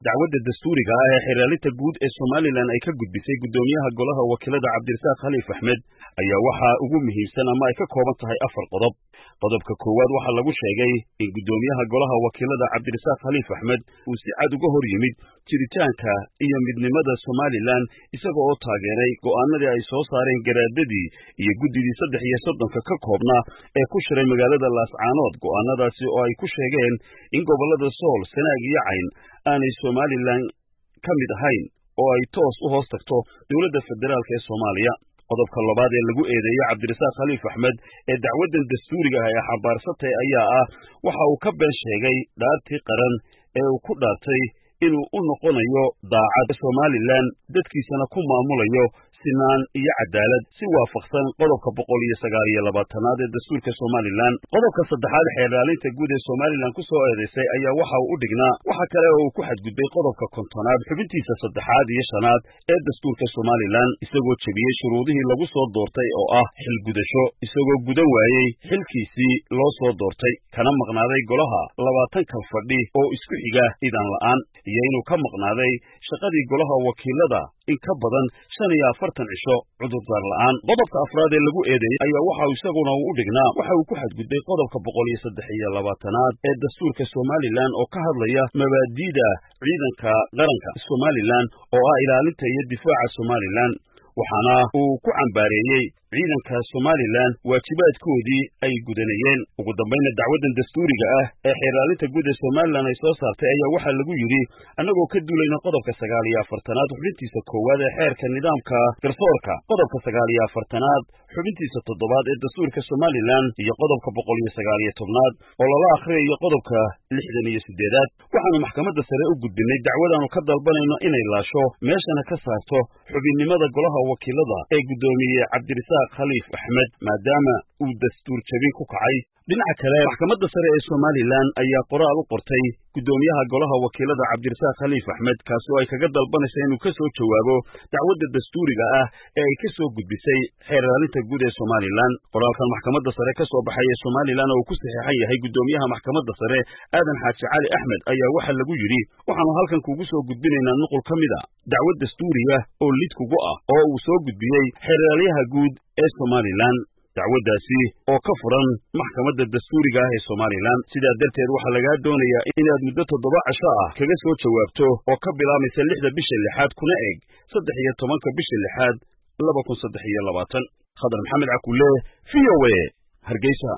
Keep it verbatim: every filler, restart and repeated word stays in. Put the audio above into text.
dacwadda dastuuriga ah ee xiraalinta guud ee Somaliland ay ka gudbisay gudoomiyaha golaha wakiilada Cabdirasaaq Khaliif Axmed ayaa waxa ugu muhiimsan ama ay ka kooban tahay afar qodob. qodobka koowaad waxa lagu sheegay in gudoomiyaha golaha wakiilada Cabdirasaaq Khaliif Axmed uu si cad uga hor yimid jiritaanka iyo midnimada Somaliland isagoo oo taageeray go'aanadii ay soo saareen garaadadii iyo guddidii saddex iyo soddonka ka koobnaa ee ku shiray magaalada Laascaanood. go'aanadaasi oo ay ku sheegeen in gobolada Sool, Sanaag iyo Cayn aanay Somaliland ka mid ahayn oo ay toos u hoos tagto dowladda federaalka ee Soomaaliya. qodobka labaad ee lagu eedeeyay Cabdirasaaq Khaliif Axmed ee dacwaddan dastuuriga ah ee xambaarsatay ayaa ah waxa uu ka been sheegay dhaartii qaran ee uu ku dhaartay inuu u noqonayo daacad Somaliland dadkiisana ku maamulayo sinaan iyo cadaalad si waafaqsan qodobka boqol iyo sagaal iyo labaatanaad ee dastuurka Somaliland. qodobka saddexaad xeeraalinta guud ee Somaliland ku soo eedeysay ayaa waxa uu u dhignaa waxa kale oo uu ku xadgudbay qodobka kontonaad xubintiisa saddexaad iyo shanaad ee dastuurka Somaliland isagoo jebiyey shuruudihii lagu soo doortay oo ah xil gudasho isagoo gudan waayey xilkiisii loo soo doortay kana maqnaaday golaha labaatan kal fadhi oo isku xiga idan la'aan iyo inuu ka maqnaaday shaqadii golaha wakiilada in ka badan shan iyo afartan cisho cudurdaar la'aan. qodobka afraad ee lagu eedeeyay ayaa waxa isaguna uu u dhignaa waxa uu ku xadgudbay qodobka boqol iyo saddex iyo labaatanaad ee dastuurka Somaliland oo ka hadlaya mabaadi'da ciidanka qaranka Somaliland oo ah ilaalinta iyo difaaca Somaliland waxaana uu ku cambaareeyey ciidanka Somaliland waajibaadkoodii ay gudanayeen. ugu dambayna dacwaddan dastuuriga ah ee xeeraalinta guud ee Somaliland ay soo saartay ayaa waxaa lagu yidhi annagoo ka duulayna qodobka sagaal iyo afartanaad xubintiisa koowaad ee xeerka nidaamka garsoorka, qodobka sagaal iyo afartanaad xubintiisa toddobaad ee dastuurka Somaliland iyo qodobka boqol iyo sagaal iyo tobnaad oo lala akhriyayo qodobka lixdan iyo siddeedaad waxaanu maxkamadda sare u gudbinay dacwadaanu ka dalbanayno inay laasho meeshana ka saarto xubinnimada golaha wakiilada ee gudoomiye Cabdirasaaq Khaliif Axmed maadaama uu dastuur jabin ku kacay. dhinaca kale maxkamadda sare ee Somaliland ayaa qoraal u qortay gudoomiyaha golaha wakiilada Cabdirasaaq Khaliif Axmed kaasoo ay kaga dalbanaysa inuu ka soo jawaabo dacwadda dastuuriga ah ee ay ka soo gudbisay xeeraalinta guud ee Somaliland. qoraalkan maxkamadda sare ka soo baxay ee Somaliland oo ku saxiixan yahay gudoomiyaha maxkamadda sare Aadan Xaaji Cali Axmed ayaa waxa lagu yidhi waxaanu halkan kugu soo gudbinaynaa nuqul ka mid a dacwad dastuuriga oo lid kugu ah oo uu soo gudbiyey xeeraalyaha guud ee Somaliland. dacwaddaasi oo ka furan maxkamadda dastuuriga ah ee Somaliland sidaa darteed waxaa lagaa doonayaa inaad muddo toddoba cisho ah kaga soo jawaabto oo ka bilaabaysa lixda bisha lixaad kuna eg saddex iyo tobanka bisha lixaad laba kun saddex iyo labaatan. Khadar Maxamed Cakulle, V O A, Hargeysa.